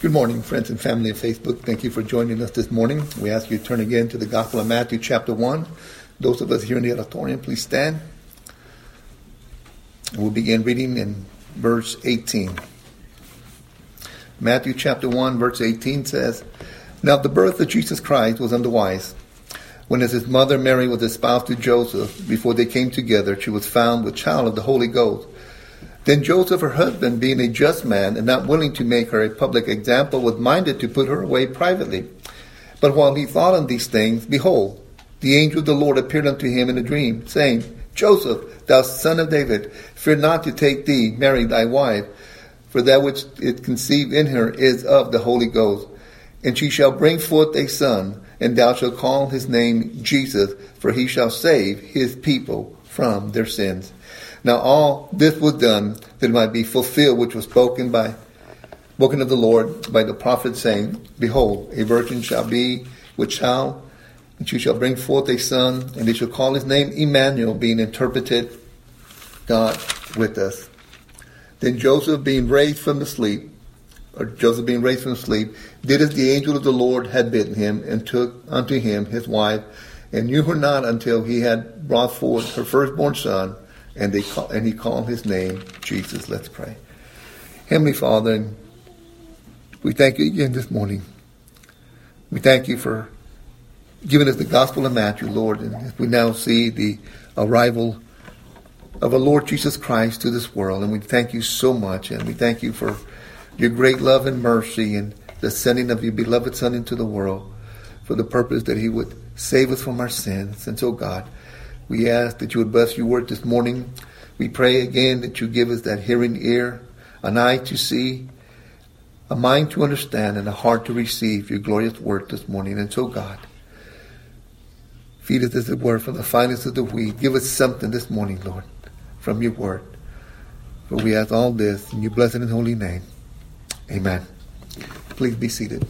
Good morning, friends and family of Facebook. Thank you for joining us this morning. We ask you to turn again to the Gospel of Matthew, chapter 1. Those of us here in the auditorium, please stand. We'll begin reading in verse 18. Matthew chapter 1, verse 18 says, Now the birth of Jesus Christ was otherwise. When as his mother Mary was espoused to Joseph, before they came together, she was found with child of the Holy Ghost. Then Joseph, her husband, being a just man and not willing to make her a public example, was minded to put her away privately. But while he thought on these things, behold, the angel of the Lord appeared unto him in a dream, saying, Joseph, thou son of David, fear not to take thee, Mary thy wife, for that which is conceived in her is of the Holy Ghost. And she shall bring forth a son, and thou shalt call his name Jesus, for he shall save his people from their sins. Now all this was done that it might be fulfilled, which was spoken of the Lord by the prophet, saying, Behold, a virgin shall be with child, and she shall bring forth a son, and they shall call his name Emmanuel, being interpreted, God with us. Then Joseph being raised from sleep, did as the angel of the Lord had bidden him, and took unto him his wife, and knew her not until he had brought forth her firstborn son, and he called his name Jesus. Let's pray. Heavenly Father, we thank you again this morning. We thank you for giving us the Gospel of Matthew, Lord, and as we now see the arrival of our Lord Jesus Christ to this world, and we thank you so much, and we thank you for your great love and mercy and the sending of your beloved Son into the world for the purpose that he would save us from our sins. And so, God, we ask that you would bless your word this morning. We pray again that you give us that hearing ear, an eye to see, a mind to understand, and a heart to receive your glorious word this morning. And so, God, feed us, as it were, from the finest of the wheat. Give us something this morning, Lord, from your word. For we ask all this in your blessed and holy name. Amen. Please be seated.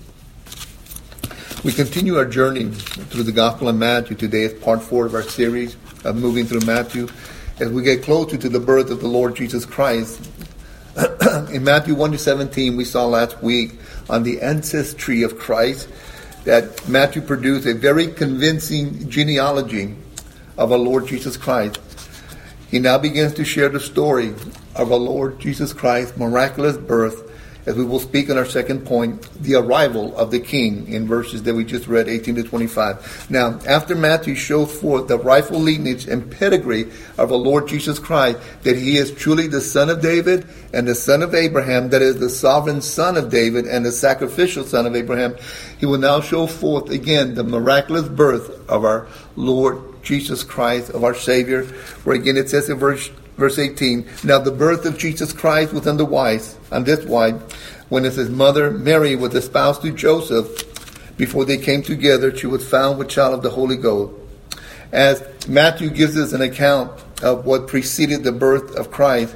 We continue our journey through the Gospel of Matthew. Today is part 4 of our series of moving through Matthew as we get closer to the birth of the Lord Jesus Christ. In Matthew 1-17, we saw last week on the ancestry of Christ that Matthew produced a very convincing genealogy of our Lord Jesus Christ. He now begins to share the story of our Lord Jesus Christ's miraculous birth, as we will speak on our second point, the arrival of the King, in verses that we just read, 18-25. Now, after Matthew shows forth the rightful lineage and pedigree of our Lord Jesus Christ, that he is truly the son of David and the son of Abraham, that is the sovereign son of David and the sacrificial son of Abraham, he will now show forth again the miraculous birth of our Lord Jesus Christ, of our Savior, where again it says in Verse 18, Now the birth of Jesus Christ was on this wise, when as his mother Mary was espoused to Joseph, before they came together, she was found with child of the Holy Ghost. As Matthew gives us an account of what preceded the birth of Christ,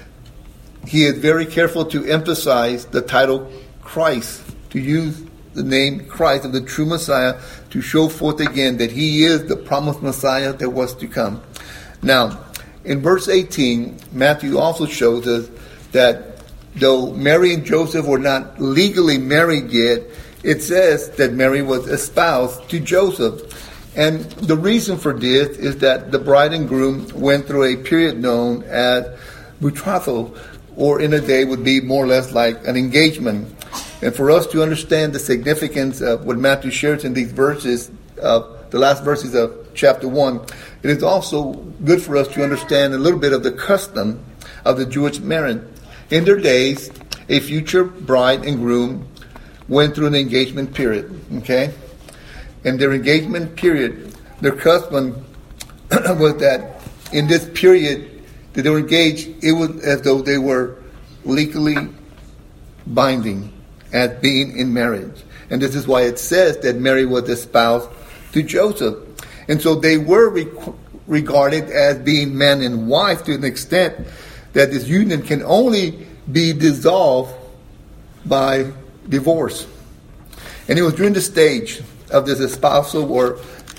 he is very careful to emphasize the title Christ, to use the name Christ of the true Messiah, to show forth again that he is the promised Messiah that was to come. Now, in verse 18, Matthew also shows us that though Mary and Joseph were not legally married yet, it says that Mary was espoused to Joseph. And the reason for this is that the bride and groom went through a period known as betrothal, or in a day would be more or less like an engagement. And for us to understand the significance of what Matthew shares in these verses, the last verses of chapter 1, it is also good for us to understand a little bit of the custom of the Jewish marriage. In their days, a future bride and groom went through an engagement period, okay? In their engagement period, their custom was that in this period that they were engaged, it was as though they were legally binding as being in marriage. And this is why it says that Mary was espoused to Joseph. And so they were regarded as being man and wife to an extent that this union can only be dissolved by divorce. And it was during the stage of this espousal, or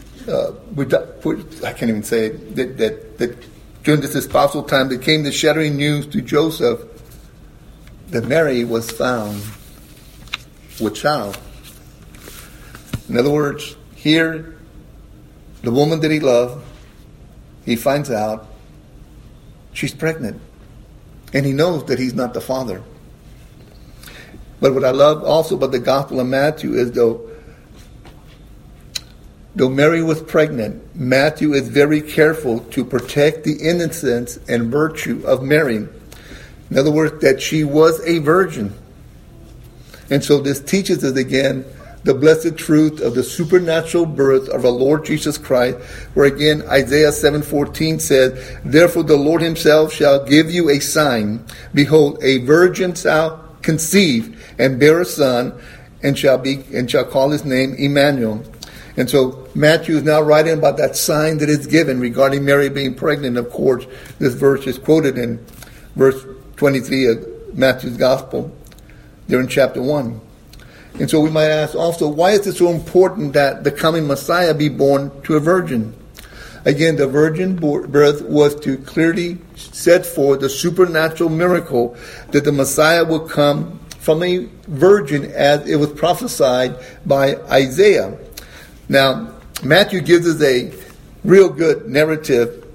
I can't even say it, that during this espousal time, there came the shattering news to Joseph that Mary was found with child. In other words, here, the woman that he loved, he finds out she's pregnant. And he knows that he's not the father. But what I love also about the Gospel of Matthew is though Mary was pregnant, Matthew is very careful to protect the innocence and virtue of Mary. In other words, that she was a virgin. And so this teaches us again the blessed truth of the supernatural birth of our Lord Jesus Christ, where again Isaiah 7:14 says, "Therefore the Lord himself shall give you a sign. Behold, a virgin shall conceive and bear a son, and shall call his name Emmanuel." And so Matthew is now writing about that sign that is given regarding Mary being pregnant. Of course, this verse is quoted in verse 23 of Matthew's Gospel, there in chapter 1. And so we might ask also, why is it so important that the coming Messiah be born to a virgin? Again, the virgin birth was to clearly set forth the supernatural miracle that the Messiah will come from a virgin as it was prophesied by Isaiah. Now, Matthew gives us a real good narrative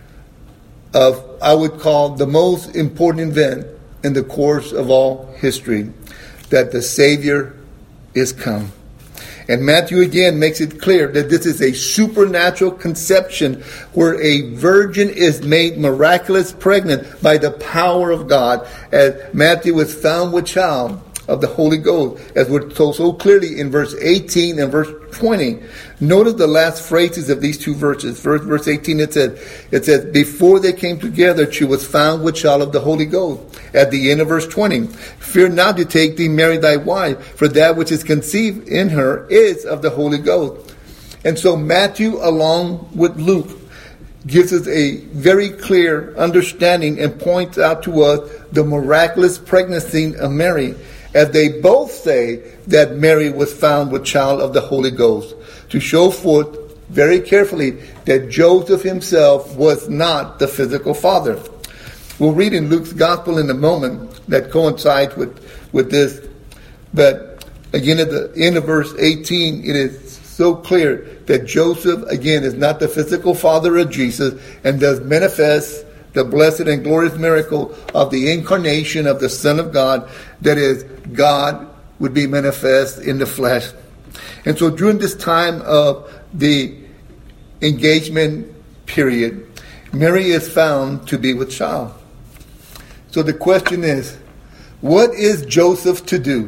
of, I would call, the most important event in the course of all history, that the Savior is come. And Matthew again makes it clear that this is a supernatural conception where a virgin is made miraculous pregnant by the power of God, as Matthew was found with child of the Holy Ghost, as we're told so clearly in verse 18 and verse 20. Notice the last phrases of these two verses. Verse 18, it says, "Before they came together, she was found with child of the Holy Ghost." At the end of verse 20, "Fear not to take thee Mary thy wife, for that which is conceived in her is of the Holy Ghost." And so Matthew, along with Luke, gives us a very clear understanding and points out to us the miraculous pregnancy of Mary, as they both say that Mary was found with child of the Holy Ghost, to show forth very carefully that Joseph himself was not the physical father. We'll read in Luke's Gospel in a moment that coincides with this. But again, at the end of verse 18, it is so clear that Joseph, again, is not the physical father of Jesus, and does manifest the blessed and glorious miracle of the incarnation of the Son of God, that is, God would be manifest in the flesh. And so during this time of the engagement period, Mary is found to be with child. So the question is, what is Joseph to do?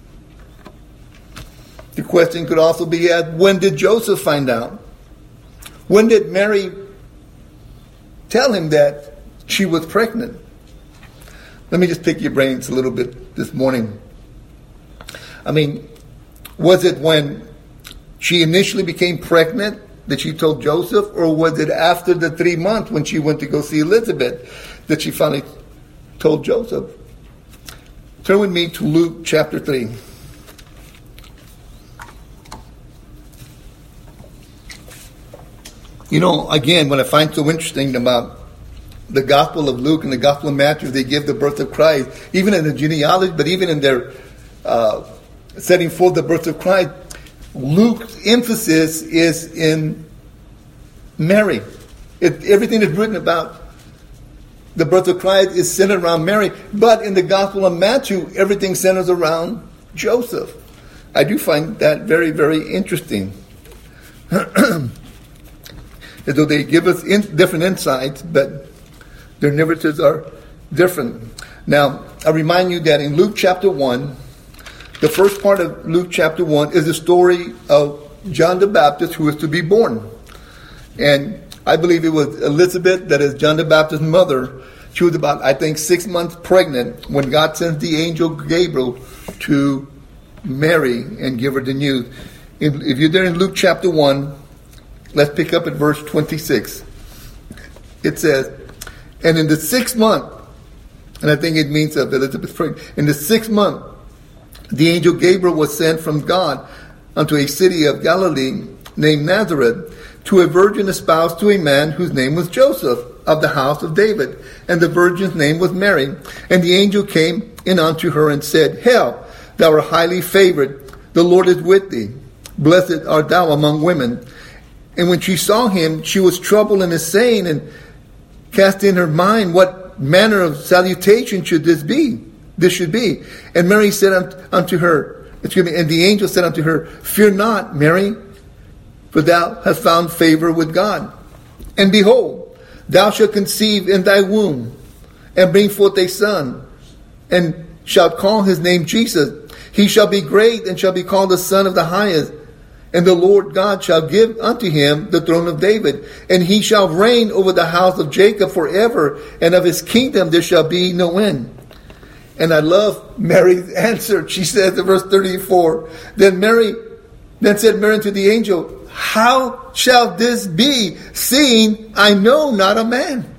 The question could also be asked, when did Joseph find out? When did Mary tell him that she was pregnant? Let me just pick your brains a little bit this morning. I mean, was it when she initially became pregnant that she told Joseph, or was it after the 3 months when she went to go see Elizabeth that she finally told Joseph? Turn with me to Luke chapter 3. You know, again, what I find so interesting about the Gospel of Luke and the Gospel of Matthew, they give the birth of Christ, even in the genealogy, but even in their setting forth the birth of Christ, Luke's emphasis is in Mary. Everything that's written about the birth of Christ is centered around Mary, but in the Gospel of Matthew, everything centers around Joseph. I do find that very, very interesting. As though they give us different insights, but their narratives are different. Now, I remind you that in Luke chapter 1, the first part of Luke chapter 1 is the story of John the Baptist who is to be born. And I believe it was Elizabeth, that is John the Baptist's mother. She was about, I think, 6 months pregnant when God sends the angel Gabriel to Mary and give her the news. If you're there in Luke chapter 1, let's pick up at verse 26. It says, "And in the 6th month," and I think it means of Elizabeth's pregnant, "in the 6th month, the angel Gabriel was sent from God unto a city of Galilee named Nazareth, to a virgin espoused to a man whose name was Joseph, of the house of David. And the virgin's name was Mary. And the angel came in unto her and said, Hail, thou art highly favored. The Lord is with thee. Blessed art thou among women. And when she saw him, she was troubled in his saying, and cast in her mind what manner of salutation should this be. This should be. And Mary said unto her, and the angel said unto her, Fear not, Mary, for thou hast found favor with God. And behold, thou shalt conceive in thy womb, and bring forth a son, and shalt call his name Jesus. He shall be great, and shall be called the Son of the Highest. And the Lord God shall give unto him the throne of David, and he shall reign over the house of Jacob forever, and of his kingdom there shall be no end. And I love Mary's answer. She says in verse 34, Then said Mary unto the angel, How shall this be, seeing I know not a man?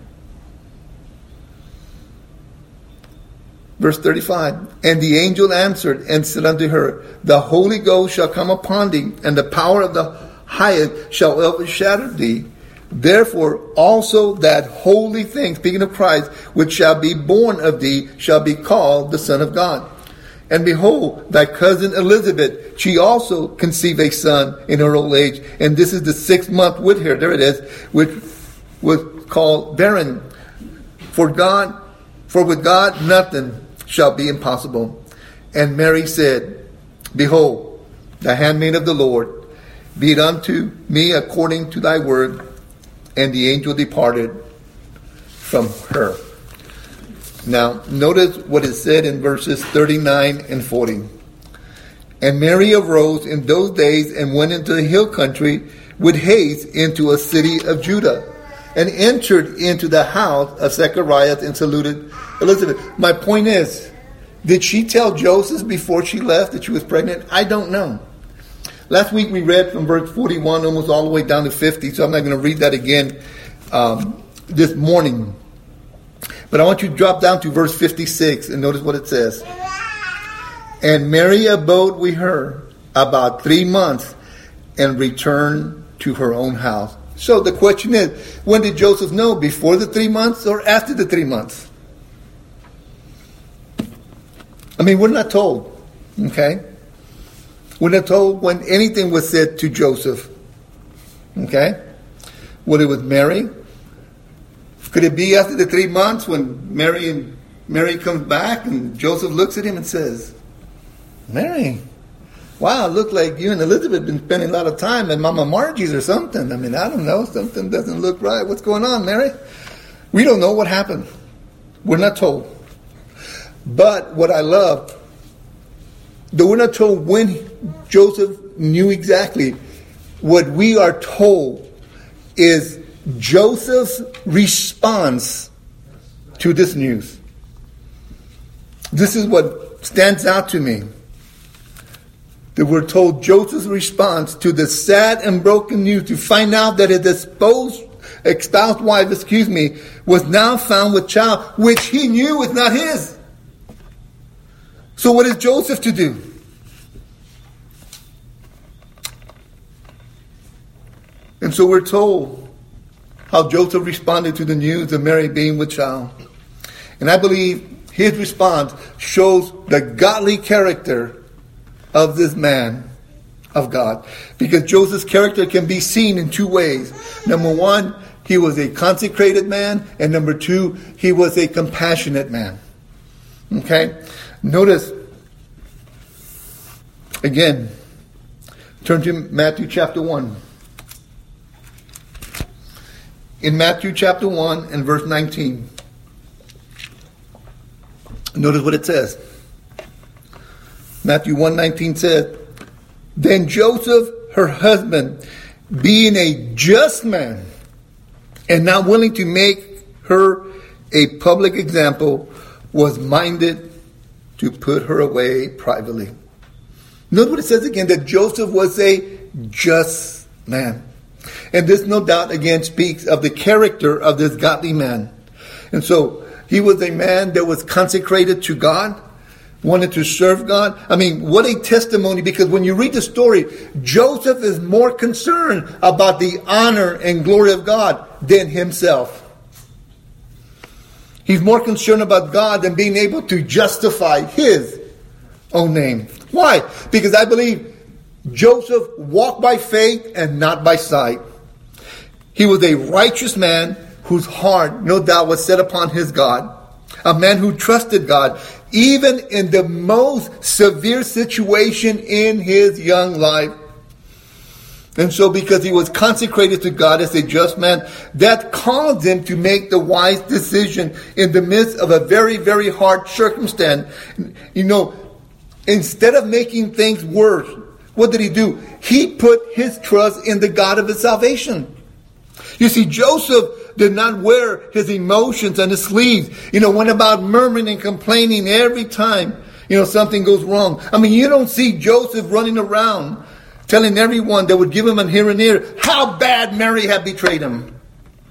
Verse 35, And the angel answered and said unto her, The Holy Ghost shall come upon thee, and the power of the Highest shall overshadow thee. Therefore also that holy thing, speaking of Christ, which shall be born of thee, shall be called the Son of God. And behold, thy cousin Elizabeth, she also conceived a son in her old age, and this is the 6th month with her, there it is, which was called barren. For with God nothing shall be impossible. And Mary said, Behold, the handmaid of the Lord, be it unto me according to thy word. And the angel departed from her. Now, notice what is said in verses 39 and 40. And Mary arose in those days and went into the hill country with haste into a city of Judah, and entered into the house of Zechariah and saluted Elizabeth. My point is, did she tell Joseph before she left that she was pregnant? I don't know. Last week we read from verse 41 almost all the way down to 50, so I'm not going to read that again this morning. But I want you to drop down to verse 56 and notice what it says. And Mary abode with her about 3 months and returned to her own house. So the question is, when did Joseph know? Before the 3 months or after the 3 months? I mean, we're not told. Okay? We're not told when anything was said to Joseph. Okay? Whether it was Mary. Could it be after the 3 months when Mary comes back and Joseph looks at him and says, Mary, wow, it looked like you and Elizabeth have been spending a lot of time at Mama Margie's or something. I mean, I don't know. Something doesn't look right. What's going on, Mary? We don't know what happened. We're not told. But what I love, though we're not told when Joseph knew exactly, what we are told is Joseph's response to this news. This is what stands out to me. That we're told Joseph's response to the sad and broken news to find out that his espoused wife, was now found with child, which he knew was not his. So what is Joseph to do? And so we're told how Joseph responded to the news of Mary being with child. And I believe his response shows the godly character of this man of God. Because Joseph's character can be seen in 2 ways. Number 1, he was a consecrated man. And number 2, he was a compassionate man. Okay? Notice, again, turn to Matthew chapter 1. In Matthew chapter 1 and verse 19, notice what it says. Matthew 1:19 says, Then Joseph, her husband, being a just man, and not willing to make her a public example, was minded to put her away privately. Notice what it says again, that Joseph was a just man. And this no doubt again speaks of the character of this godly man. And so he was a man that was consecrated to God, wanted to serve God. I mean, what a testimony, because when you read the story, Joseph is more concerned about the honor and glory of God than himself. He's more concerned about God than being able to justify his own name. Why? Because I believe Joseph walked by faith and not by sight. He was a righteous man whose heart, no doubt, was set upon his God. A man who trusted God, even in the most severe situation in his young life. And so because he was consecrated to God as a just man, that caused him to make the wise decision in the midst of a very, very hard circumstance. You know, instead of making things worse, what did he do? He put his trust in the God of his salvation. You see, Joseph did not wear his emotions on his sleeves. Went about murmuring and complaining every time, something goes wrong. I mean, you don't see Joseph running around telling everyone that would give him an ear and ear how bad Mary had betrayed him.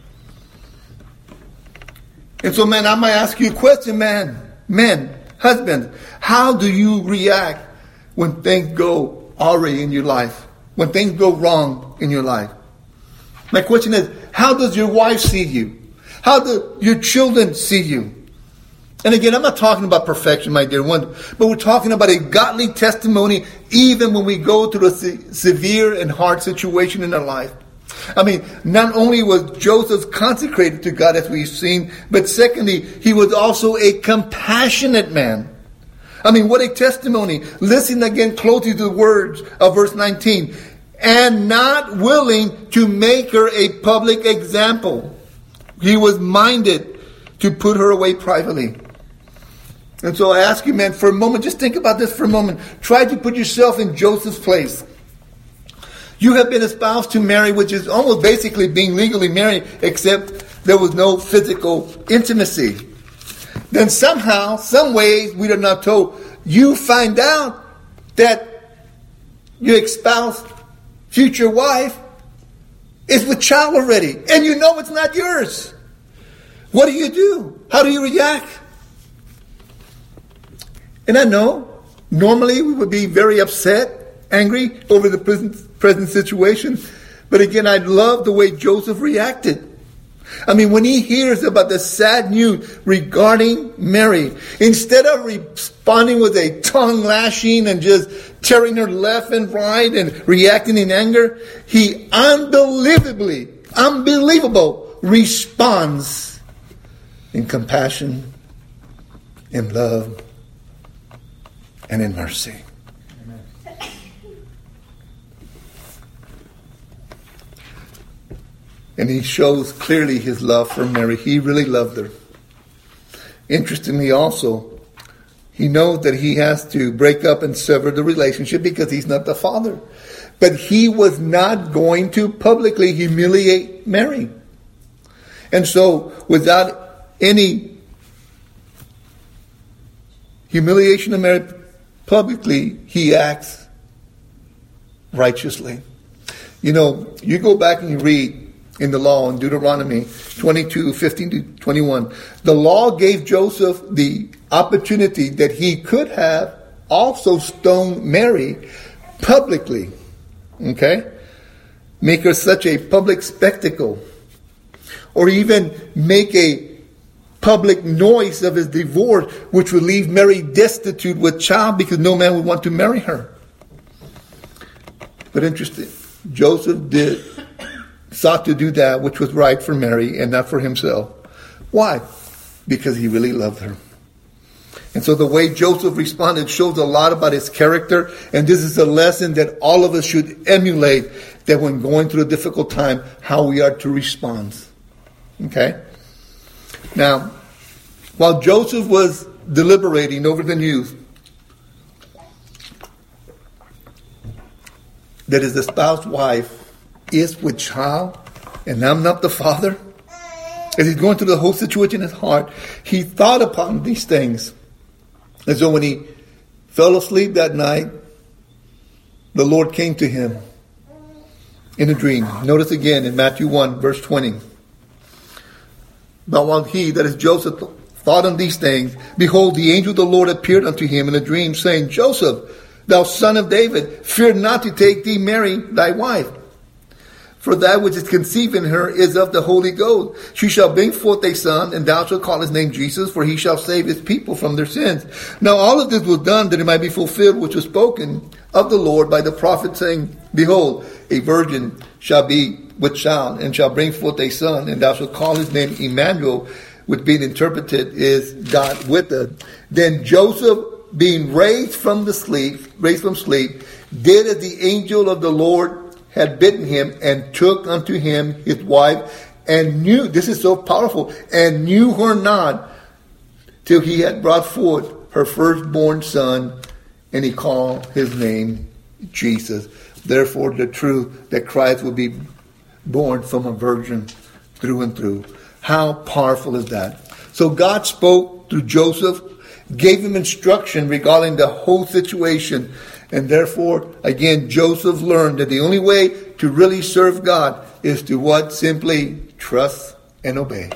And so, man, I might ask you a question, men, husbands, how do you react when things go awry in your life? When things go wrong in your life? My question is, how does your wife see you? How do your children see you? And again, I'm not talking about perfection, my dear one, but we're talking about a godly testimony even when we go through a severe and hard situation in our life. I mean, not only was Joseph consecrated to God as we've seen, but secondly, he was also a compassionate man. I mean, what a testimony. Listen again closely to the words of verse 19. And not willing to make her a public example. He was minded to put her away privately. And so I ask you, man, for a moment, just think about this for a moment. Try to put yourself in Joseph's place. You have been espoused to Mary, which is almost basically being legally married, except there was no physical intimacy. Then somehow, some ways, we are not told, you find out that your espoused future wife is with child already, and you know it's not yours. What do you do? How do you react? And I know, normally we would be very upset, angry over the present situation. But again, I love the way Joseph reacted. I mean, when he hears about the sad news regarding Mary, instead of responding with a tongue lashing and just tearing her left and right and reacting in anger, he unbelievable responds in compassion, in love, and in mercy. Amen. And he shows clearly his love for Mary. He really loved her. Interestingly also, he knows that he has to break up and sever the relationship because he's not the father. But he was not going to publicly humiliate Mary. And so, without any humiliation of Mary publicly, he acts righteously. You go back and you read in the law in Deuteronomy 22:15-21. The law gave Joseph the opportunity that he could have also stoned Mary publicly. Okay? Make her such a public spectacle. Or even make a public noise of his divorce, which would leave Mary destitute with child because no man would want to marry her. But interesting, Joseph sought to do that which was right for Mary and not for himself. Why? Because he really loved her. And so the way Joseph responded shows a lot about his character, and this is a lesson that all of us should emulate, that when going through a difficult time, how we are to respond. Okay? Now, while Joseph was deliberating over the news that his espoused wife is with child and I'm not the father, as he's going through the whole situation in his heart, he thought upon these things. And so when he fell asleep that night, the Lord came to him in a dream. Notice again in Matthew 1, verse 20. But while he, that is Joseph, thought on these things, behold, the angel of the Lord appeared unto him in a dream, saying, Joseph, thou son of David, fear not to take thee Mary, thy wife. for that which is conceived in her is of the Holy Ghost. She shall bring forth a son, and thou shalt call his name Jesus, for he shall save his people from their sins. Now all of this was done that it might be fulfilled, which was spoken of the Lord by the prophet, saying, Behold, a virgin shall be with child, and shall bring forth a son, and thou shalt call his name Emmanuel, which being interpreted is God with us. Then Joseph, being raised from sleep, did as the angel of the Lord had bidden him, and took unto him his wife, and knew, this is so powerful, and knew her not till he had brought forth her firstborn son, and he called his name Jesus. Therefore, the truth that Christ will be born from a virgin through and through. How powerful is that? So God spoke through Joseph, gave him instruction regarding the whole situation. And therefore, again, Joseph learned that the only way to really serve God is to what? Simply trust and obey.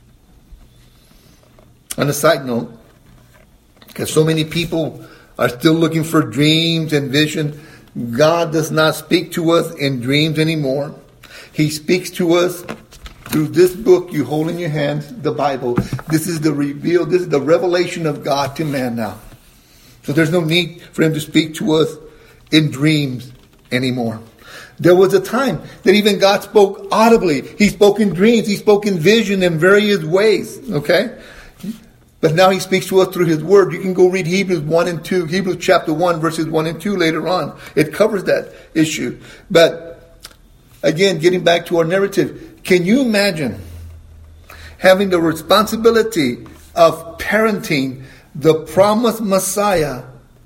On a side note, because so many people are still looking for dreams and vision, God does not speak to us in dreams anymore. He speaks to us through this book you hold in your hands, the Bible. This is the revelation of God to man now. So there's no need for him to speak to us in dreams anymore. There was a time that even God spoke audibly. He spoke in dreams. He spoke in vision in various ways. Okay? But now he speaks to us through his word. You can go read Hebrews 1 and 2. Hebrews chapter 1 verses 1 and 2 later on. It covers that issue. But again, getting back to our narrative, can you imagine having the responsibility of parenting the promised Messiah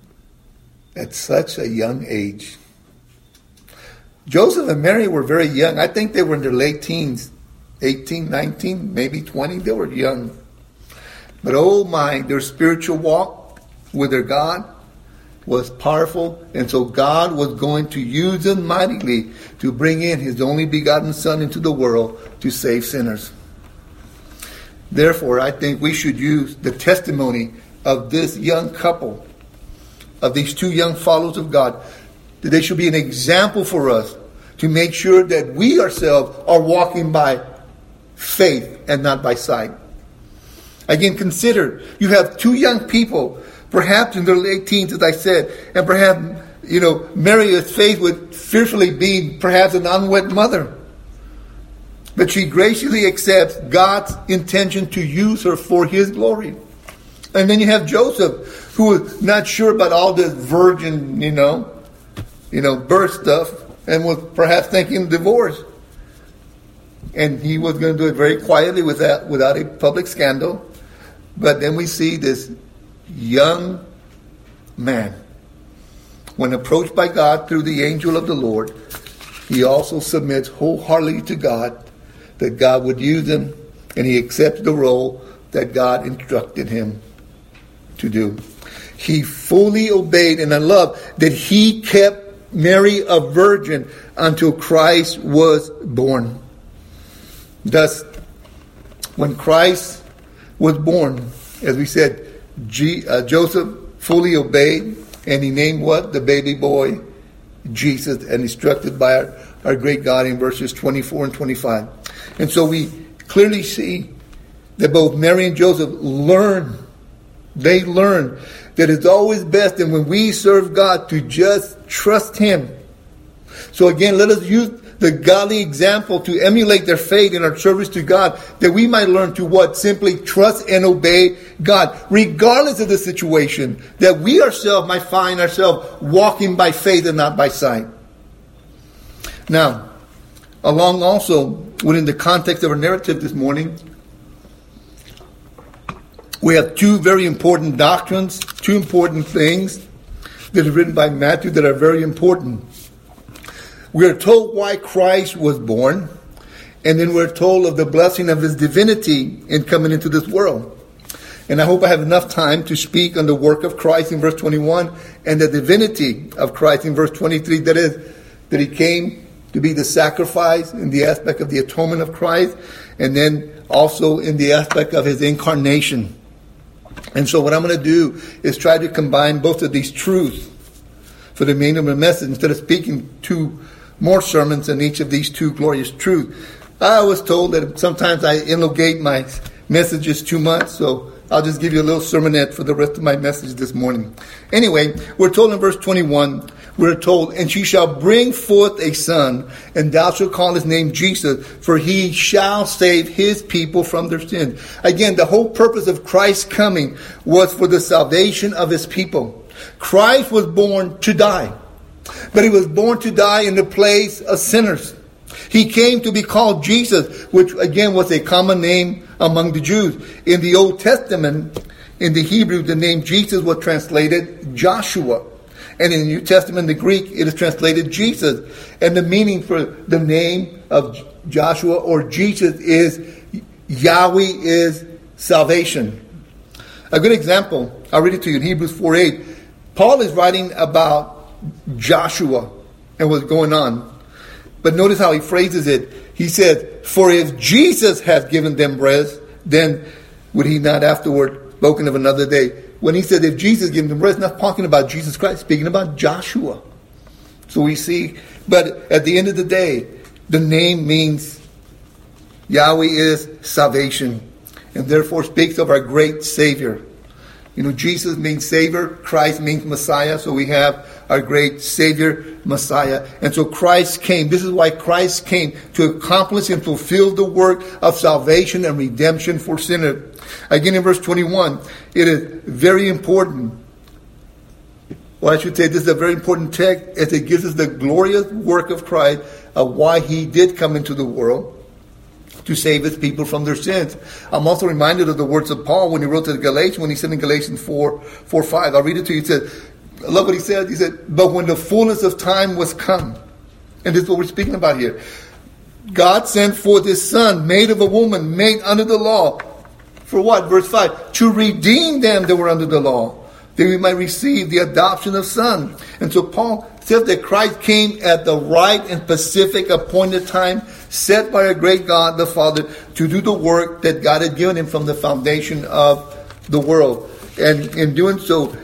at such a young age? Joseph and Mary were very young. I think they were in their late teens, 18, 19, maybe 20. They were young. But oh my, their spiritual walk with their God was powerful. And so God was going to use them mightily to bring in his only begotten Son into the world to save sinners. Therefore, I think we should use the testimony of this young couple, of these two young followers of God, that they should be an example for us to make sure that we ourselves are walking by faith and not by sight. Again, consider, you have two young people, perhaps in their late teens, as I said, and perhaps, Mary's faith would fearfully be perhaps an unwed mother. But she graciously accepts God's intention to use her for his glory. And then you have Joseph, who was not sure about all this virgin, birth stuff, and was perhaps thinking divorce. And he was going to do it very quietly without a public scandal. But then we see this young man, when approached by God through the angel of the Lord, he also submits wholeheartedly to God, that God would use him, and he accepts the role that God instructed him to do. He fully obeyed, and I love that he kept Mary a virgin until Christ was born. Thus, when Christ was born, as we said, Joseph fully obeyed, and he named what? The baby boy Jesus, and instructed by our great God in verses 24 and 25. And so we clearly see that both Mary and Joseph learned that it's always best, and when we serve God, to just trust him. So again, let us use the godly example to emulate their faith in our service to God, that we might learn to what? Simply trust and obey God, regardless of the situation, that we ourselves might find ourselves walking by faith and not by sight. Now, along also within the context of our narrative this morning, we have two very important doctrines, two important things that are written by Matthew that are very important. We are told why Christ was born, and then we're told of the blessing of his divinity in coming into this world. And I hope I have enough time to speak on the work of Christ in verse 21 and the divinity of Christ in verse 23. That is, that he came to be the sacrifice in the aspect of the atonement of Christ, and then also in the aspect of his incarnation. And so what I'm going to do is try to combine both of these truths for the remainder of the message, instead of speaking to more sermons in each of these two glorious truths. I was told that sometimes I elongate my messages too much, so I'll just give you a little sermonette for the rest of my message this morning. Anyway, we're told in verse 21, we're told, and she shall bring forth a son, and thou shalt call his name Jesus, for he shall save his people from their sins. Again, the whole purpose of Christ's coming was for the salvation of his people. Christ was born to die, but he was born to die in the place of sinners. He came to be called Jesus, which again was a common name among the Jews. In the Old Testament, in the Hebrew, the name Jesus was translated Joshua. And in the New Testament, the Greek, it is translated Jesus. And the meaning for the name of Joshua or Jesus is Yahweh is salvation. A good example, I'll read it to you in Hebrews 4:8. Paul is writing about Joshua and what's going on. But notice how he phrases it. He says, for if Jesus has given them rest, then would he not afterward spoken of another day? When he said if Jesus gives them rest, not talking about Jesus Christ, speaking about Joshua. So we see, but at the end of the day, the name means Yahweh is salvation, and therefore speaks of our great Savior. You know, Jesus means Savior, Christ means Messiah, so we have our great Savior, Messiah. And so Christ came. This is why Christ came, to accomplish and fulfill the work of salvation and redemption for sinners. Again, in verse 21, it is very important. Well, I should say this is a very important text as it gives us the glorious work of Christ of why he did come into the world to save his people from their sins. I'm also reminded of the words of Paul when he wrote to the Galatians, when he said in Galatians 4:5. I'll read it to you. He said, I love what he said. He said, but when the fullness of time was come, and this is what we're speaking about here, God sent forth his son, made of a woman, made under the law. For what? Verse 5, to redeem them that were under the law, that we might receive the adoption of sons. And so Paul says that Christ came at the right and specific appointed time, set by a great God, the Father, to do the work that God had given him from the foundation of the world. And in doing so,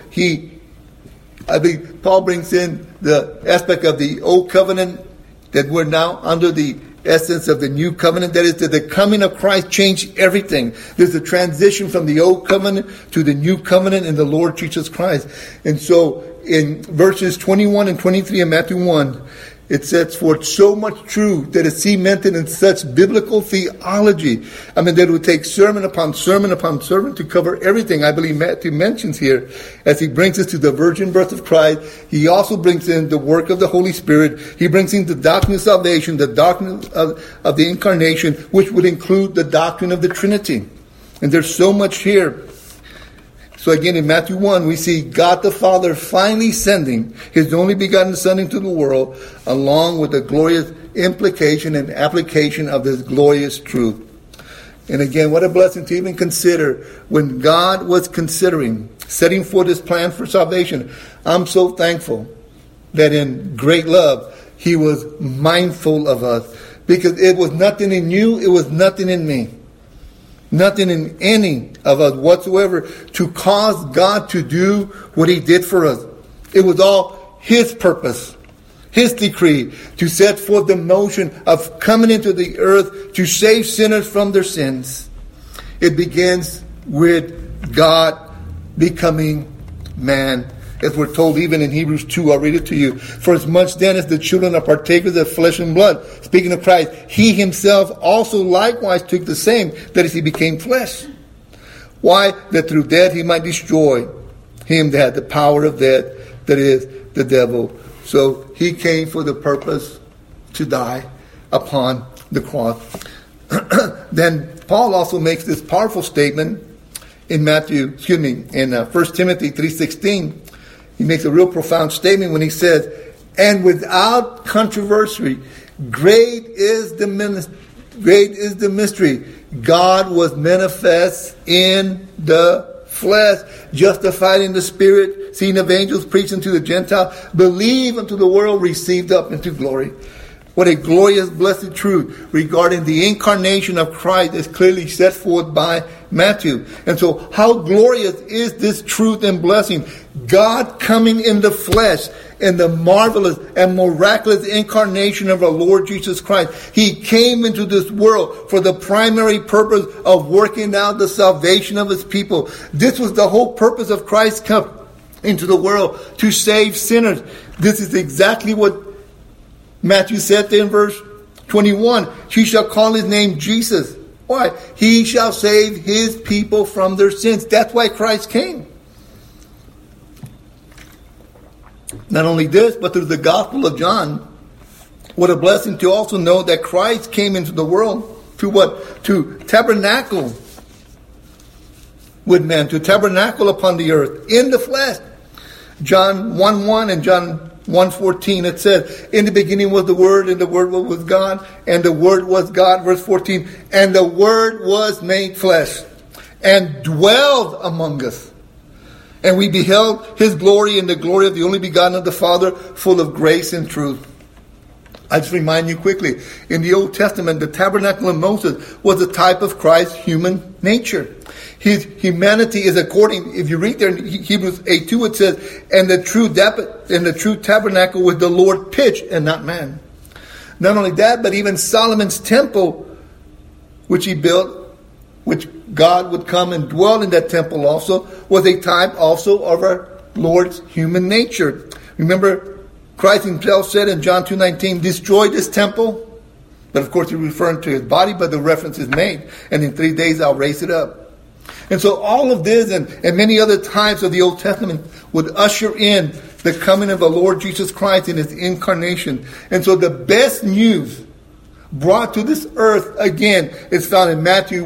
Paul brings in the aspect of the old covenant, that we're now under the essence of the new covenant. That is, that the coming of Christ changed everything. There's a transition from the old covenant to the new covenant in the Lord Jesus Christ. And so in verses 21 and 23 in Matthew 1, it sets forth so much truth that is cemented in such biblical theology. I mean, that it would take sermon upon sermon upon sermon to cover everything. I believe Matthew mentions here, as he brings us to the virgin birth of Christ, he also brings in the work of the Holy Spirit. He brings in the doctrine of salvation, the doctrine of the incarnation, which would include the doctrine of the Trinity. And there's so much here. So again, in Matthew 1, we see God the Father finally sending his only begotten Son into the world, along with the glorious implication and application of this glorious truth. And again, what a blessing to even consider when God was considering setting forth his plan for salvation. I'm so thankful that in great love, he was mindful of us, because it was nothing in you, it was nothing in me. Nothing in any of us whatsoever to cause God to do what he did for us. It was all his purpose, his decree, to set forth the notion of coming into the earth to save sinners from their sins. It begins with God becoming man. As we're told even in Hebrews 2, I'll read it to you. For as much then as the children are partakers of flesh and blood, speaking of Christ, he himself also likewise took the same, that is, he became flesh. Why? That through death he might destroy him that had the power of death, that is, the devil. So he came for the purpose to die upon the cross. Then Paul also makes this powerful statement in in 1 Timothy 3:16. He makes a real profound statement when he says, and without controversy, great is the mystery. God was manifest in the flesh, justified in the spirit, seen of angels, preached unto the Gentiles, believed unto the world, received up into glory. What a glorious, blessed truth regarding the incarnation of Christ is clearly set forth by Matthew. And so how glorious is this truth and blessing? God coming in the flesh in the marvelous and miraculous incarnation of our Lord Jesus Christ. He came into this world for the primary purpose of working out the salvation of his people. This was the whole purpose of Christ coming into the world, to save sinners. This is exactly what Matthew said there in verse 21. He shall call his name Jesus. Why? He shall save his people from their sins. That's why Christ came. Not only this, but through the Gospel of John, what a blessing to also know that Christ came into the world to what? To tabernacle with men, to tabernacle upon the earth in the flesh. John 1:1 and John 1:14, it says, in the beginning was the Word, and the Word was with God, and the Word was God. Verse 14, and the Word was made flesh, and dwelled among us. And we beheld his glory, and the glory of the only begotten of the Father, full of grace and truth. I just remind you quickly, in the Old Testament, the tabernacle of Moses was a type of Christ's human nature. His humanity is according, if you read there in Hebrews 8:2, it says, and the true tabernacle was the Lord pitched and not man. Not only that, but even Solomon's temple, which he built, which God would come and dwell in that temple also, was a type also of our Lord's human nature. Remember, Christ himself said in John 2:19, destroy this temple. But of course he's referring to his body, but the reference is made. And in 3 days I'll raise it up. And so all of this and many other times of the Old Testament would usher in the coming of the Lord Jesus Christ in his incarnation. And so the best news brought to this earth again is found in Matthew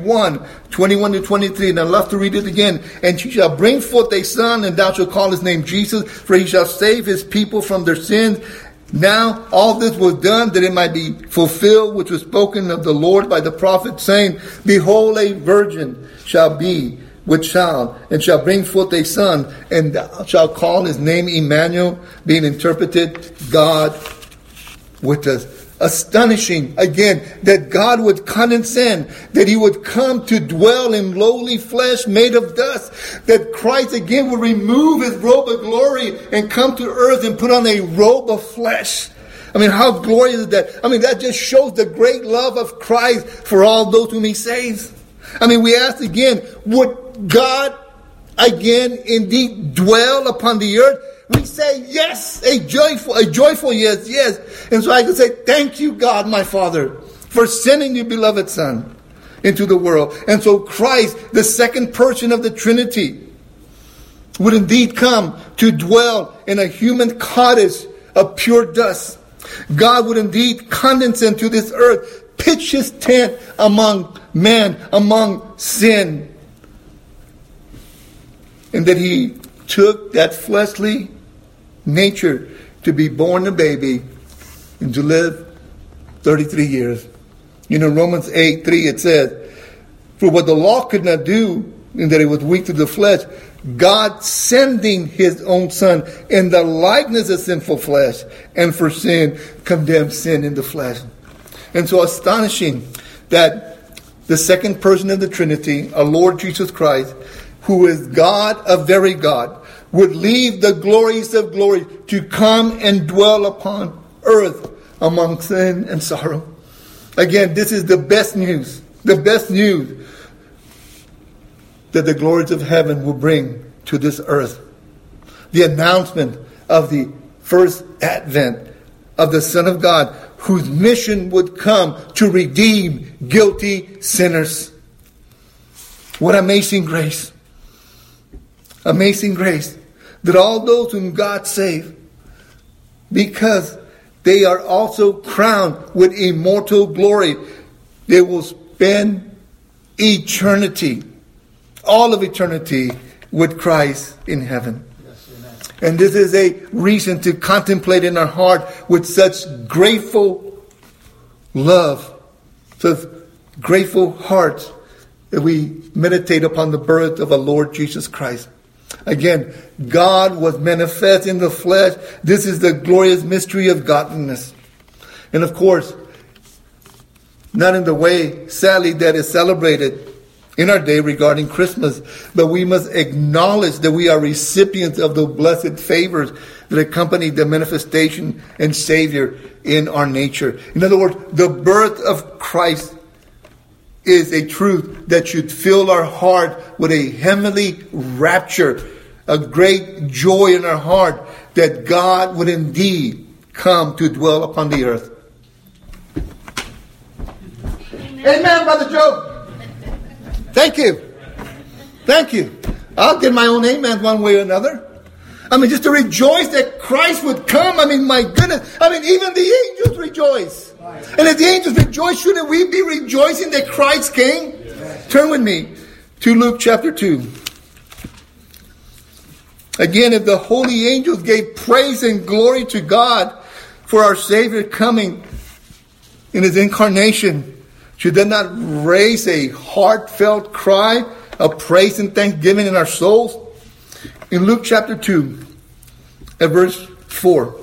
1:21-23. And I love to read it again. And she shall bring forth a son, and thou shalt call his name Jesus, for he shall save his people from their sins. Now all this was done that it might be fulfilled, which was spoken of the Lord by the prophet, saying, behold, a virgin shall be with child, and shall bring forth a son, and thou shalt call his name Emmanuel, being interpreted, God with us. Astonishing, again, that God would condescend, that he would come to dwell in lowly flesh made of dust, that Christ again would remove his robe of glory and come to earth and put on a robe of flesh. I mean, how glorious is that? I mean, that just shows the great love of Christ for all those whom he saves. I mean, we ask again, would God again indeed dwell upon the earth? We say yes, a joyful yes. And so I can say, thank you, God, my Father, for sending your beloved Son into the world. And so Christ, the second person of the Trinity, would indeed come to dwell in a human cottage of pure dust. God would indeed condescend to this earth, pitch his tent among man, among sin. And that he took that fleshly nature to be born a baby and to live 33 years. You know, Romans 8:3, it says, for what the law could not do, in that it was weak to the flesh, God sending his own Son in the likeness of sinful flesh, and for sin, condemned sin in the flesh. And so astonishing that the second person of the Trinity, our Lord Jesus Christ, who is God, a very God, would leave the glories of glory to come and dwell upon earth among sin and sorrow. Again, this is the best news. The best news that the glories of heaven will bring to this earth. The announcement of the first advent of the Son of God, whose mission would come to redeem guilty sinners. What amazing grace. Amazing grace. That all those whom God saved, because they are also crowned with immortal glory, they will spend eternity, all of eternity, with Christ in heaven. Yes, and this is a reason to contemplate in our heart with such grateful love, such grateful hearts, that we meditate upon the birth of our Lord Jesus Christ. Again, God was manifest in the flesh. This is the glorious mystery of godliness. And of course, not in the way, sadly, that is celebrated in our day regarding Christmas, but we must acknowledge that we are recipients of the blessed favors that accompany the manifestation and Savior in our nature. In other words, the birth of Christ is a truth that should fill our heart with a heavenly rapture, a great joy in our heart that God would indeed come to dwell upon the earth. Amen, Brother Joe. Thank you. Thank you. I'll get my own amen one way or another. I mean, just to rejoice that Christ would come. I mean, my goodness. I mean, even the angels rejoice. And if the angels rejoice, shouldn't we be rejoicing that Christ came? Yes. Turn with me to Luke chapter 2. Again, if the holy angels gave praise and glory to God for our Savior coming in His incarnation, should that not raise a heartfelt cry of praise and thanksgiving in our souls? In Luke chapter 2, at verse 4.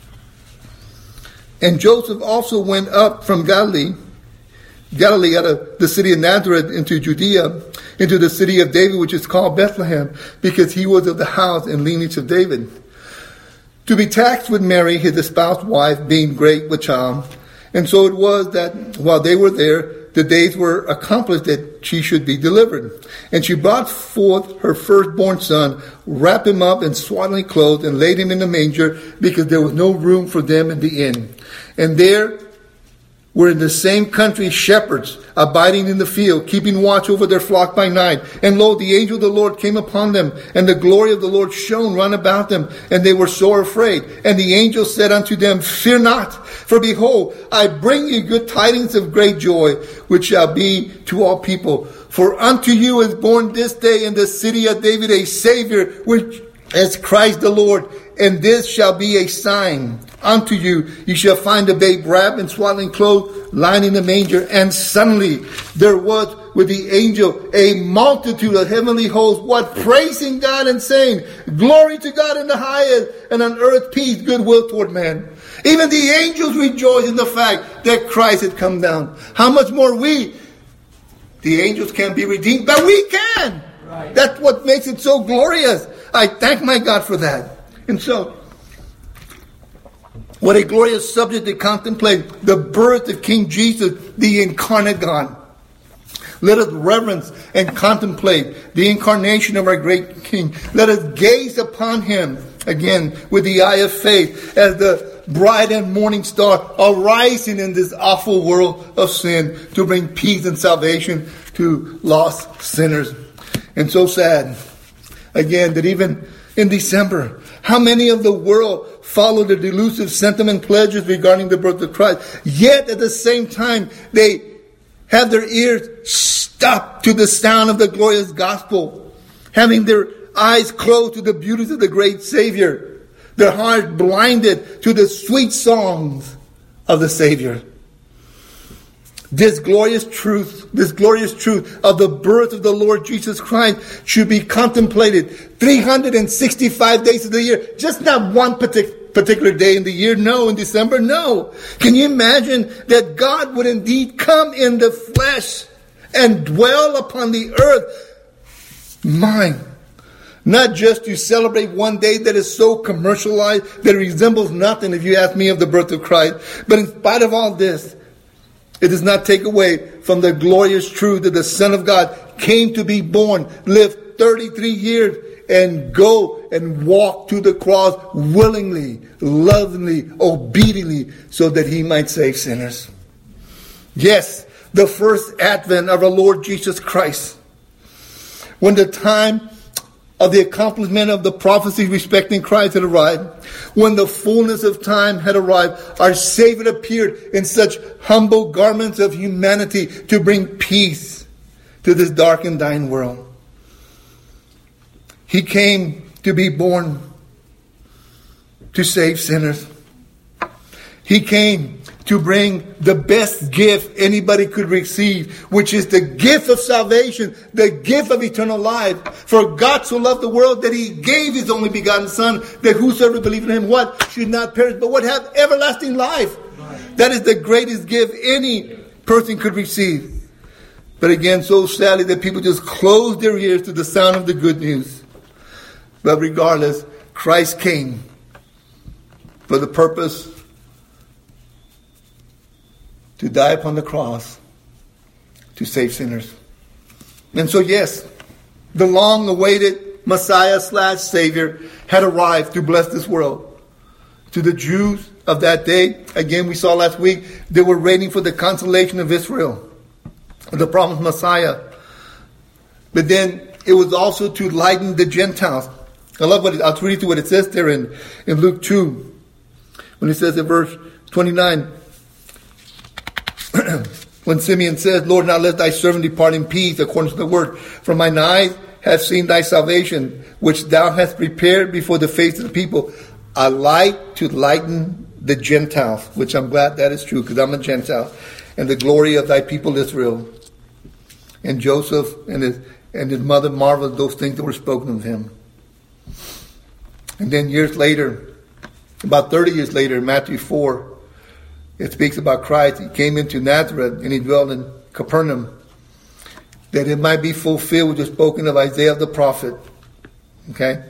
And Joseph also went up from Galilee out of the city of Nazareth into Judea, into the city of David, which is called Bethlehem, because he was of the house and lineage of David, to be taxed with Mary, his espoused wife, being great with child. And so it was that while they were there, the days were accomplished that she should be delivered. And she brought forth her firstborn son, wrapped him up in swaddling clothes, and laid him in the manger, because there was no room for them in the inn. And there were in the same country shepherds abiding in the field, keeping watch over their flock by night. And lo, the angel of the Lord came upon them, and the glory of the Lord shone round about them, and they were sore afraid. And the angel said unto them, Fear not, for behold, I bring you good tidings of great joy, which shall be to all people. For unto you is born this day in the city of David a Savior, which is Christ the Lord. And this shall be a sign unto you. You shall find the babe wrapped in swaddling clothes, lying in the manger. And suddenly there was with the angel a multitude of heavenly hosts, what, praising God and saying, Glory to God in the highest, and on earth peace, goodwill toward man. Even the angels rejoice in the fact that Christ had come down. How much more we? The angels can't be redeemed, but we can. Right. That's what makes it so glorious. I thank my God for that. And so, what a glorious subject to contemplate, the birth of King Jesus, the incarnate God. Let us reverence and contemplate the incarnation of our great King. Let us gaze upon Him, again, with the eye of faith, as the bright and morning star arising in this awful world of sin to bring peace and salvation to lost sinners. And so sad, again, that even in December, how many of the world follow the delusive sentiment pledges regarding the birth of Christ, yet at the same time they have their ears stopped to the sound of the glorious gospel, having their eyes closed to the beauties of the great Savior, their hearts blinded to the sweet songs of the Savior. This glorious truth of the birth of the Lord Jesus Christ should be contemplated 365 days of the year. Just not one particular day in the year. No, in December, no. Can you imagine that God would indeed come in the flesh and dwell upon the earth? Mine. Not just to celebrate one day that is so commercialized that it resembles nothing, if you ask me, of the birth of Christ. But in spite of all this, it does not take away from the glorious truth that the Son of God came to be born, lived 33 years, and go and walk to the cross willingly, lovingly, obediently, so that He might save sinners. Yes, the first advent of our Lord Jesus Christ, when the time of the accomplishment of the prophecy respecting Christ had arrived, when the fullness of time had arrived, our Savior appeared in such humble garments of humanity to bring peace to this dark and dying world. He came to be born to save sinners. He came to bring the best gift anybody could receive, which is the gift of salvation, the gift of eternal life. For God so loved the world that He gave His only begotten Son, that whosoever believes in Him, what? Should not perish, but would have everlasting life. That is the greatest gift any person could receive. But again, so sadly that people just close their ears to the sound of the good news. But regardless, Christ came for the purpose to die upon the cross to save sinners. And so yes, the long-awaited Messiah/Savior had arrived to bless this world. To the Jews of that day, again we saw last week, they were waiting for the consolation of Israel, the promised Messiah. But then it was also to lighten the Gentiles. I love I'll read you what it says there in Luke 2. When it says in verse 29, when Simeon says, Lord, now let thy servant depart in peace according to the word. For mine eyes have seen thy salvation, which thou hast prepared before the face of the people, a light to lighten the Gentiles, which I'm glad that is true, because I'm a Gentile, and the glory of thy people Israel. And Joseph and his mother marveled at those things that were spoken of him. And then years later, about 30 years later, in Matthew 4, it speaks about Christ. He came into Nazareth and he dwelt in Capernaum, that it might be fulfilled which was spoken of Isaiah the prophet. Okay?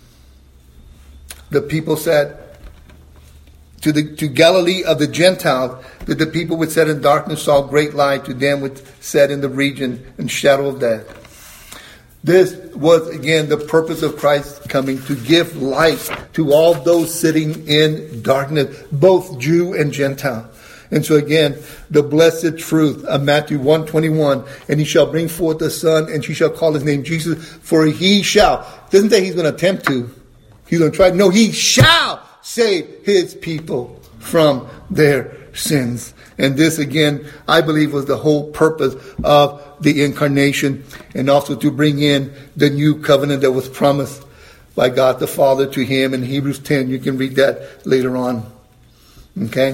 The people said to Galilee of the Gentiles, that the people which sat in darkness saw great light, to them which sat in the region and shadow of death. This was, again, the purpose of Christ coming, to give light to all those sitting in darkness, both Jew and Gentile. And so again, the blessed truth of Matthew 1:21, and he shall bring forth a son, and she shall call his name Jesus, for he shall. Doesn't say he's going to attempt to. He's going to try. No, he shall save his people from their sins. And this, again, I believe was the whole purpose of the incarnation, and also to bring in the new covenant that was promised by God the Father to him in Hebrews 10. You can read that later on. Okay?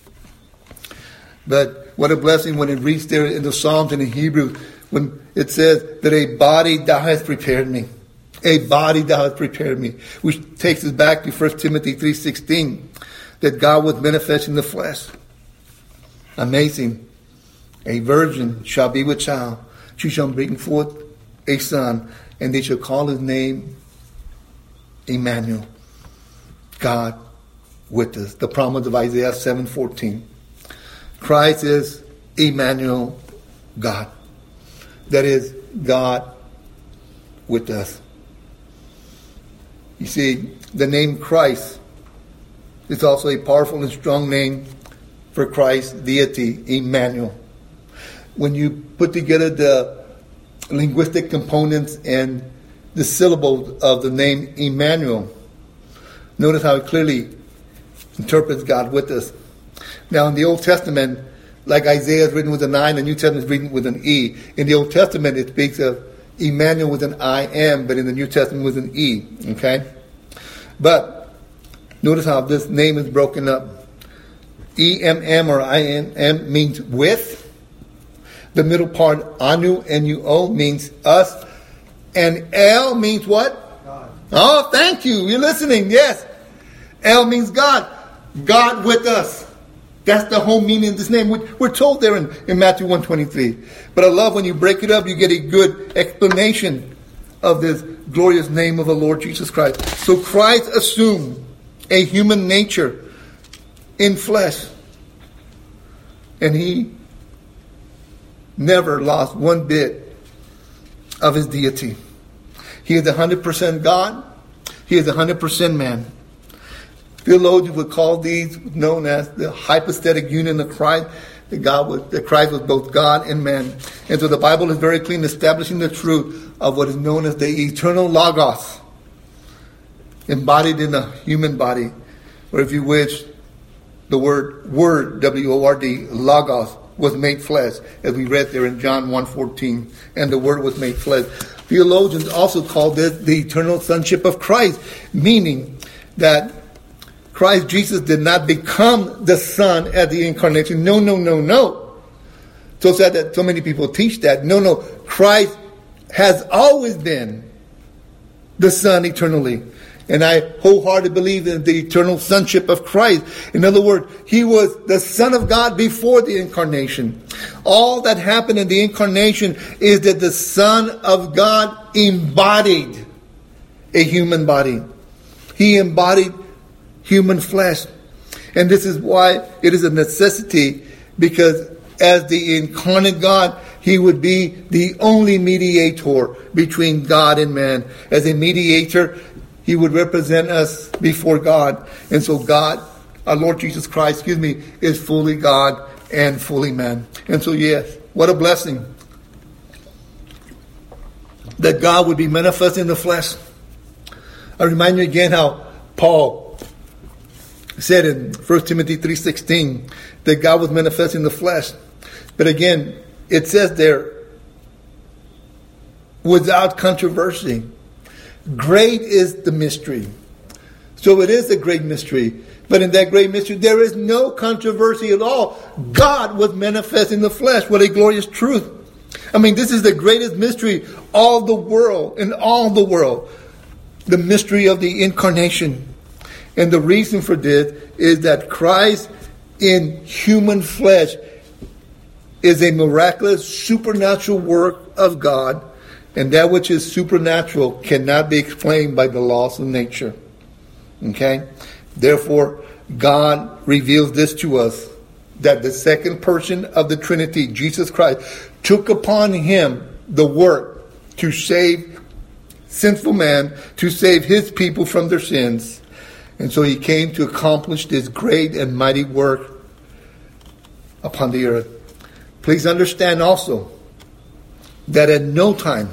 But what a blessing when it reads there in the Psalms and in Hebrews, when it says that a body thou hast prepared me. A body thou hast prepared me. Which takes us back to 1 Timothy 3:16, that God was manifest in the flesh. Amazing. A virgin shall be with child. She shall bring forth a son, and they shall call his name Emmanuel, God with us. The promise of Isaiah 7:14. Christ is Emmanuel, God. That is, God with us. You see, the name Christ is also a powerful and strong name for Christ's deity, Emmanuel. When you put together the linguistic components and the syllables of the name Emmanuel, notice how it clearly interprets God with us. Now, in the Old Testament, like Isaiah is written with an I, and the New Testament is written with an E. In the Old Testament, it speaks of Emmanuel with an I-am, but in the New Testament with an E. Okay? But notice how this name is broken up. E-M-M or I-N-M means with. The middle part, anu, N-U-O, means us. And El means what? God. Oh, thank you. You're listening. Yes. El means God. God with us. That's the whole meaning of this name. We're told there in Matthew 1:23. But I love when you break it up, you get a good explanation of this glorious name of the Lord Jesus Christ. So Christ assumed a human nature in flesh. And he never lost one bit of his deity. He is 100% God. He is 100% man. Theologians would call these known as the hypostatic union of Christ. That Christ was both God and man. And so the Bible is very clear in establishing the truth of what is known as the eternal Logos, embodied in a human body, or if you wish, the word W-O-R-D, Logos, was made flesh, as we read there in John 1:14, and the Word was made flesh. Theologians also call this the eternal sonship of Christ, meaning that Christ Jesus did not become the Son at the incarnation. No. So sad that so many people teach that. No. Christ has always been the Son eternally. And I wholeheartedly believe in the eternal sonship of Christ. In other words, he was the Son of God before the incarnation. All that happened in the incarnation is that the Son of God embodied a human body. He embodied human flesh. And this is why it is a necessity, because as the incarnate God, he would be the only mediator between God and man. As a mediator, he would represent us before God. And so God, our Lord Jesus Christ, is fully God and fully man. And so yes, what a blessing that God would be manifest in the flesh. I remind you again how Paul said in 1 Timothy 3:16 that God was manifest in the flesh. But again, it says there, without controversy. Great is the mystery. So it is a great mystery. But in that great mystery, there is no controversy at all. God was manifest in the flesh. What a glorious truth. I mean, this is the greatest mystery all the world. The mystery of the incarnation. And the reason for this is that Christ in human flesh is a miraculous, supernatural work of God. And that which is supernatural cannot be explained by the laws of nature. Okay? Therefore, God reveals this to us, that the second person of the Trinity, Jesus Christ, took upon him the work to save sinful man, to save his people from their sins. And so he came to accomplish this great and mighty work upon the earth. Please understand also that at no time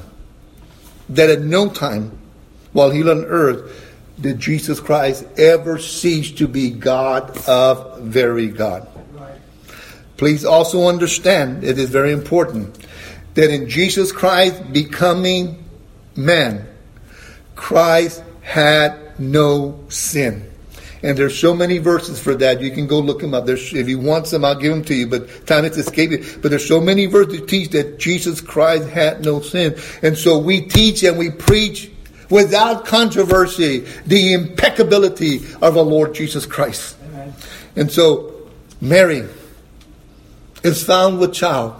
while he on earth did Jesus Christ ever cease to be God of very God. Right. Please also understand, it is very important, that in Jesus Christ becoming man, Christ had no sin. And there's so many verses for that. You can go look them up. If you want some, I'll give them to you. But time is escaping. But there's so many verses to teach that Jesus Christ had no sin. And so we teach and we preach without controversy the impeccability of our Lord Jesus Christ. Amen. And so Mary is found with child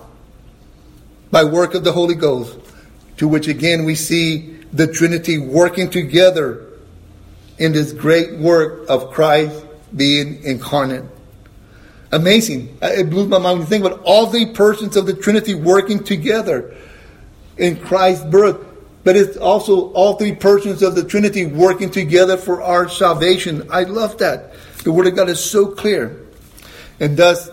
by work of the Holy Ghost, to which again we see the Trinity working together in this great work of Christ being incarnate. Amazing. It blew my mind when you think about all three persons of the Trinity working together in Christ's birth. But it's also all three persons of the Trinity working together for our salvation. I love that. The Word of God is so clear. And thus,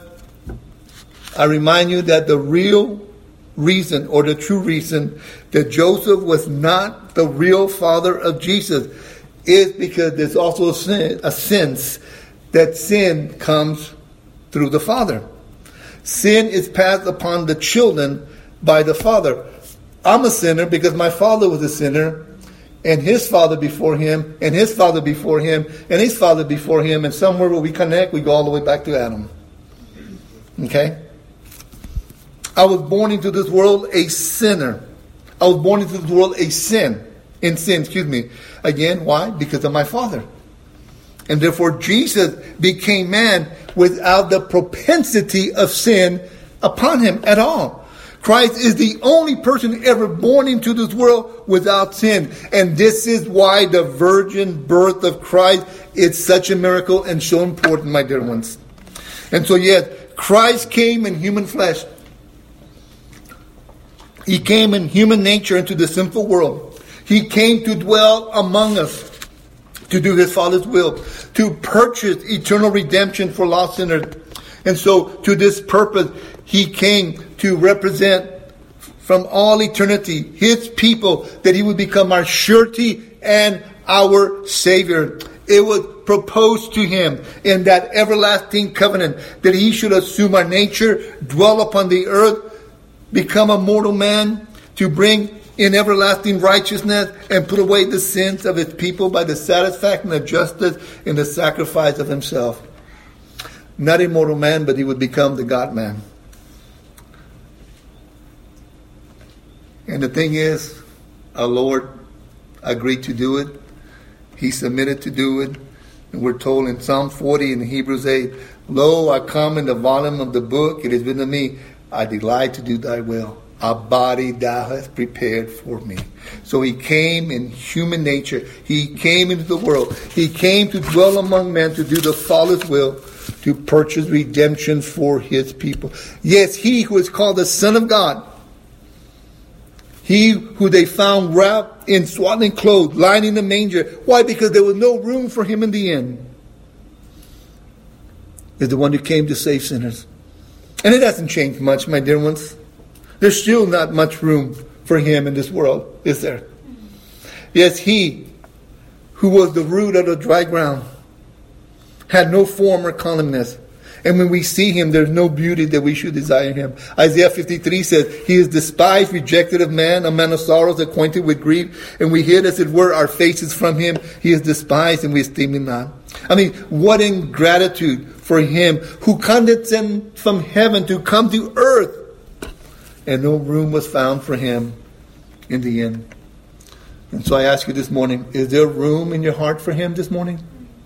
I remind you that the real reason, or the true reason, that Joseph was not the real father of Jesus is because there's also a sense that sin comes through the father. Sin is passed upon the children by the father. I'm a sinner because my father was a sinner, and his father before him, and his father before him, and his father before him, and somewhere where we connect, we go all the way back to Adam. Okay? I was born into this world a sinner. I was born into this world in sin. Again, why? Because of my father. And therefore Jesus became man without the propensity of sin upon him at all. Christ is the only person ever born into this world without sin. And this is why the virgin birth of Christ is such a miracle and so important, my dear ones. And so yes, Christ came in human flesh. He came in human nature into the sinful world. He came to dwell among us, to do his Father's will, to purchase eternal redemption for lost sinners. And so to this purpose, he came to represent from all eternity his people, that he would become our surety and our Savior. It was proposed to him in that everlasting covenant that he should assume our nature, dwell upon the earth, become a mortal man, to bring in everlasting righteousness and put away the sins of his people by the satisfaction of justice in the sacrifice of himself. Not a mortal man, but he would become the God-man. And the thing is, our Lord agreed to do it. He submitted to do it. And we're told in Psalm 40 and Hebrews 8, Lo, I come in the volume of the book. It is written to me, I delight to do thy will. A body thou hast prepared for me. So he came in human nature. He came into the world. He came to dwell among men, to do the Father's will, to purchase redemption for his people. Yes, he who is called the Son of God, he who they found wrapped in swaddling clothes, lying in the manger. Why? Because there was no room for him in the inn. Is the one who came to save sinners. And it hasn't changed much, my dear ones. There's still not much room for him in this world, is there? Yes, he who was the root of the dry ground had no form or comeliness. And when we see him, there's no beauty that we should desire him. Isaiah 53 says, he is despised, rejected of man, a man of sorrows, acquainted with grief. And we hid, as it were, our faces from him. He is despised, and we esteem him not. I mean, what ingratitude for him who condescended from heaven to come to earth. And no room was found for him in the inn. And so I ask you this morning, is there room in your heart for him this morning?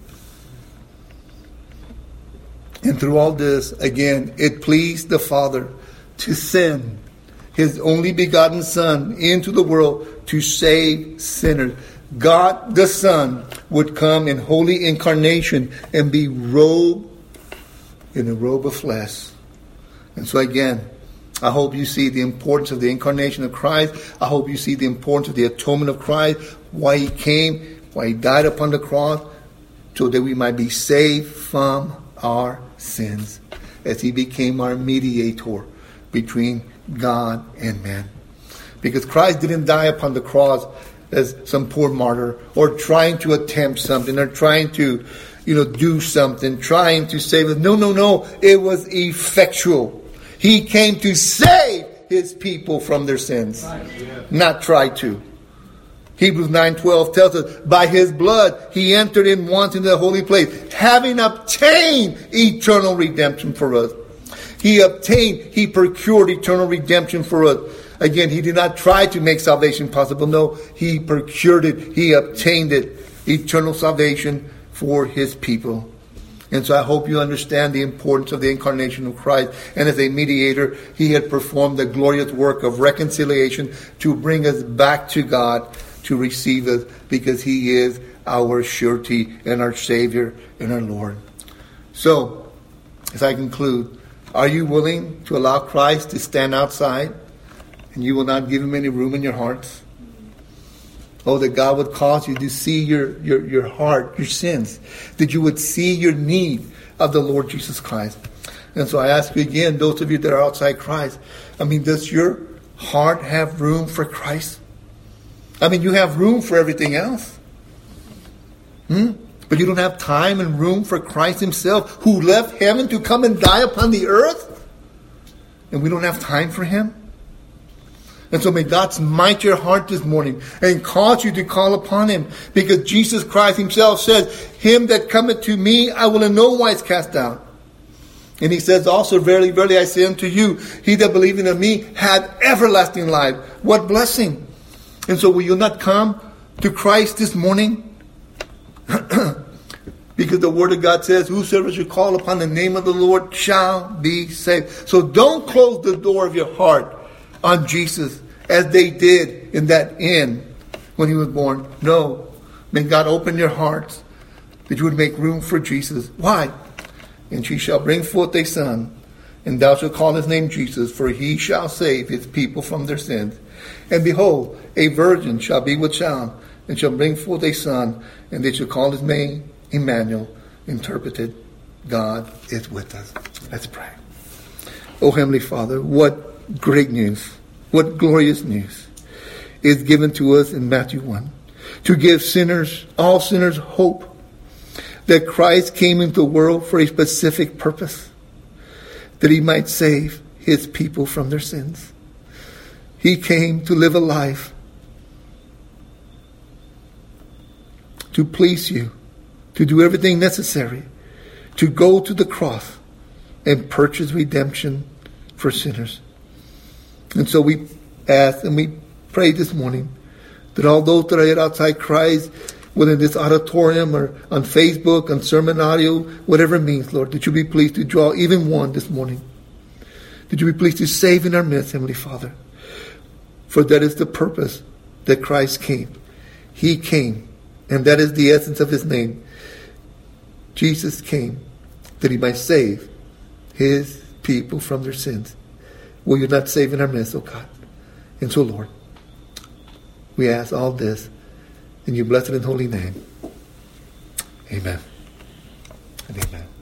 And through all this, again, it pleased the Father to send his only begotten Son into the world to save sinners. God the Son would come in holy incarnation and be robed in a robe of flesh. And so again, I hope you see the importance of the incarnation of Christ. I hope you see the importance of the atonement of Christ, why he came, why he died upon the cross, so that we might be saved from our sins, as he became our mediator between God and man. Because Christ didn't die upon the cross as some poor martyr, or trying to attempt something, or trying to, do something, trying to save us. No. It was effectual. He came to save his people from their sins, not try to. Hebrews 9:12 tells us, by his blood he entered in once into the holy place, having obtained eternal redemption for us. He procured eternal redemption for us. Again, he did not try to make salvation possible. No, he procured it. He obtained it. Eternal salvation for his people. And so I hope you understand the importance of the incarnation of Christ. And as a mediator, he had performed the glorious work of reconciliation to bring us back to God, to receive us, because he is our surety and our Savior and our Lord. So, as I conclude, are you willing to allow Christ to stand outside and you will not give him any room in your hearts? Oh, that God would cause you to see your heart, your sins. That you would see your need of the Lord Jesus Christ. And so I ask you again, those of you that are outside Christ, does your heart have room for Christ? You have room for everything else. But you don't have time and room for Christ himself, who left heaven to come and die upon the earth? And we don't have time for him? And so may God smite your heart this morning and cause you to call upon him. Because Jesus Christ himself says, him that cometh to me, I will in no wise cast out. And he says also, verily, verily, I say unto you, he that believeth in me hath everlasting life. What blessing! And so will you not come to Christ this morning? Because the word of God says, whosoever shall call upon the name of the Lord shall be saved. So don't close the door of your heart on Jesus, as they did in that inn when he was born. No. May God open your hearts that you would make room for Jesus. Why? And she shall bring forth a son, and thou shalt call his name Jesus, for he shall save his people from their sins. And behold, a virgin shall be with child, and shall bring forth a son, and they shall call his name Emmanuel, interpreted, God is with us. Let's pray. Oh, Heavenly Father, what great news, what glorious news is given to us in Matthew 1. To give sinners, all sinners, hope that Christ came into the world for a specific purpose, that he might save his people from their sins. He came to live a life to please you, to do everything necessary, to go to the cross and purchase redemption for sinners. And so we ask and we pray this morning that all those that are outside Christ whether in this auditorium or on Facebook, on sermon audio, whatever it means, Lord, that you be pleased to draw even one this morning. That you be pleased to save in our midst, Heavenly Father. For that is the purpose that Christ came. He came, and that is the essence of his name. Jesus came that he might save his people from their sins. Will you not save in our midst, O God? And so, Lord, we ask all this in your blessed and holy name. Amen and amen.